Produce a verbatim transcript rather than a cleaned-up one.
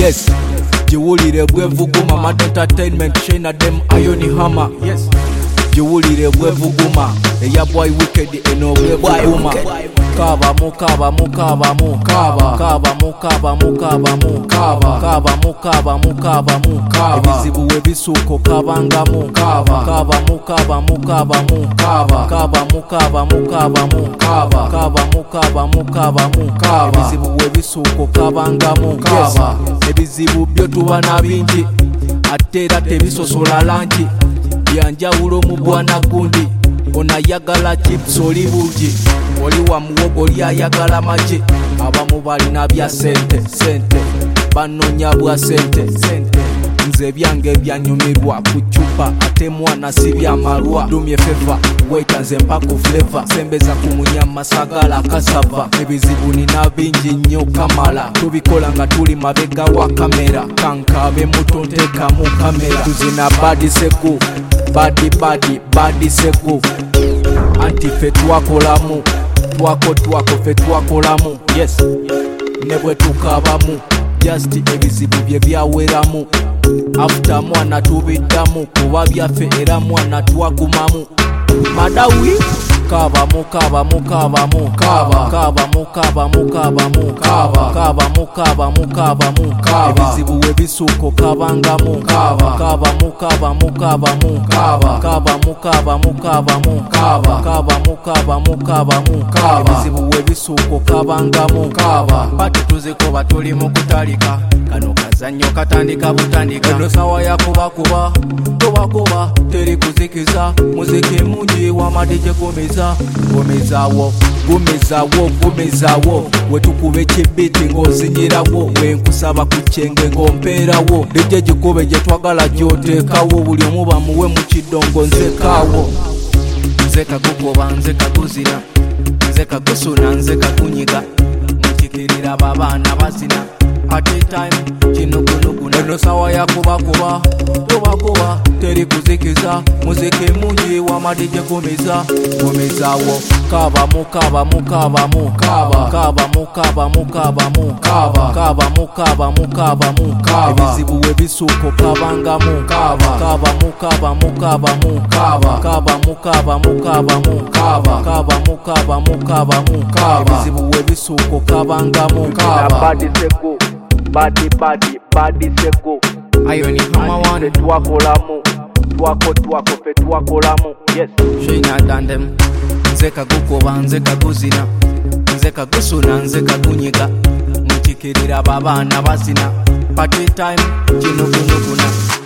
Yes, jiwulire bwevuguma Mad Entertainment Shayna dem Iron Hammer. Yes, jiwulire bwevuguma eya Boy Wicked eno bwevuguma. Kaba mu kaba mu kaba mu kaba kaba mu kaba mu kaba mu kaba kaba mu kaba mu kaba mu kaba ebizibu ebisuuko kabanga mu kaba kaba mu kaba mu kaba mu kaba kaba mu kaba mu kaba mu kaba kaba mu kaba mu kaba mu kaba ebizibu ebisuuko kabanga mu kaba ebizibu byo tuba na bingi ate era tebisosola langi byanjawulo mu bwana gundi onayagala chips oli bugi oli wa muwogo oli ayagala maji abamu balina bya sente sente banonya bwa sente sente nze byange byanyumirwa ku chupa ate mwana si byamalwa dumye feva weta nze mpako flavor sembeza ku munyama sagala kasava ebizibu nina bingi nnyo kamala tubikola nga tuli mabega wa kamera kankabe mutonteka mu kamera tuzina badi seku badi badi badi seku anti fe twakolamu twako twako fe twakolamu. Yes, ne bwe tukabamu just ebizibu bye byaweramu after mwana tubiddamu kuba byaffe era mwana twagumamu madawi kaba mu kaba mu kaba mu kaba kaba mu kaba mu kaba mu kaba kaba mu kaba mu kaba mu kaba ebizibu ebisuuko kabanga mu kaba kaba mu kaba mu kaba mu kaba kaba mu kaba mu kaba mu kaba kaba mu kaba mu kaba mu kaba ebizibu ebisuuko kabanga mu kaba bati tuziko batuli mu kutalika kano kazanyo katandika butandika eno sawa yakuba kuba kuba kuba teri kuzikiza muziki mungi wa madije komeza gomezawo gomezawo gomezawo wetukube kibiti ngozinyirawo wenkusaba kuchenge ngomperawo dije gikube je twagala gyotekawo buli omuba muwe mu kidongo nzekawo nzeka gukoba nzeka kuzina nzeka gusuna nzeka kunyiga mukikirira babana bazina party time kinukunuku neno sawa yakuba kuba kuba kuba teri kuzikiza muziki mungi wa madije komeza komezawo kaba mu kaba mu kaba mu kaba kaba mu kaba mu kaba mu kaba kaba mu kaba mu kaba mu kaba ebizibu ebisuuko kabanga mu kaba kaba mu kaba mu kaba mu kaba kaba mu kaba mu kaba mu kaba kaba mu kaba mu kaba mu kaba ebizibu ebisuuko kabanga mu kaba badi seko badi badi badi seko Iron Hammer one twakolamu twako twako fe twakolamu. Yes, Shayna dandem nzeka gukoba nzeka guzina nzeka gusuna nzeka kunyiga mukikirira babana bazina party time kinukunukuna